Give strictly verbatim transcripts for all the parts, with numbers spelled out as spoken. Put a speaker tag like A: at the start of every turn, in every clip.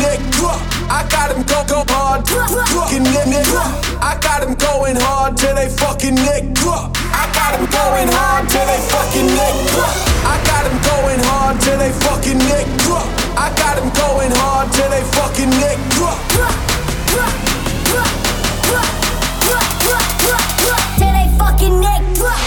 A: neck drop. I got him go go hard, fucking neck neck. I got him going hard till they fucking neck drop. I got him going hard till they fucking neck drop. I got him going hard till they fucking neck drop. I got him going hard till they fucking neck drop.
B: Till they fucking neck drop.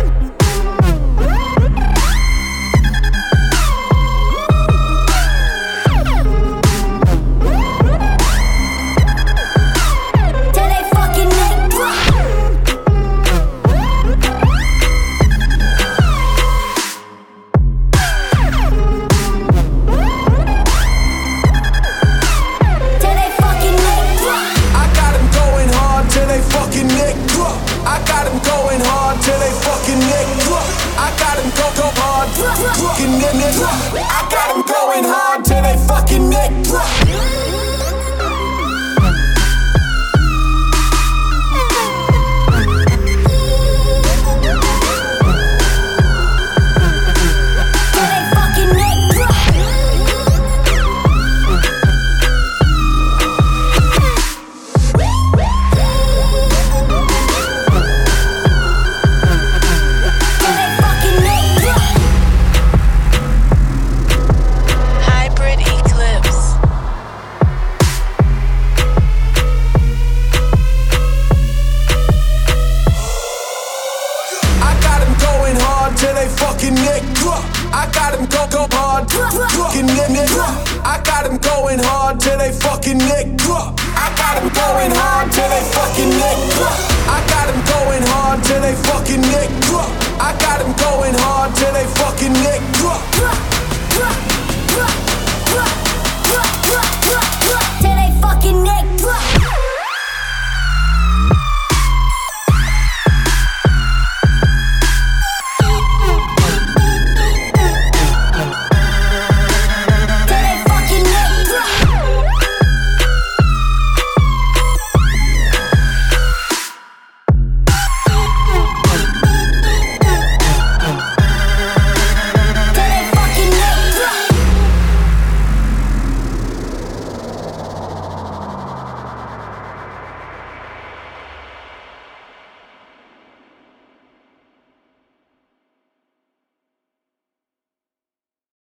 A: I got him going hard till they fucking neck drop. I got him go go hard, fucking neck neck. I got him going hard till they fucking neck drop. Till they fucking neck drop. I got him go go hard, fucking neck neck. I got him going hard till they fucking neck drop. I got him going hard till they fucking neck drop.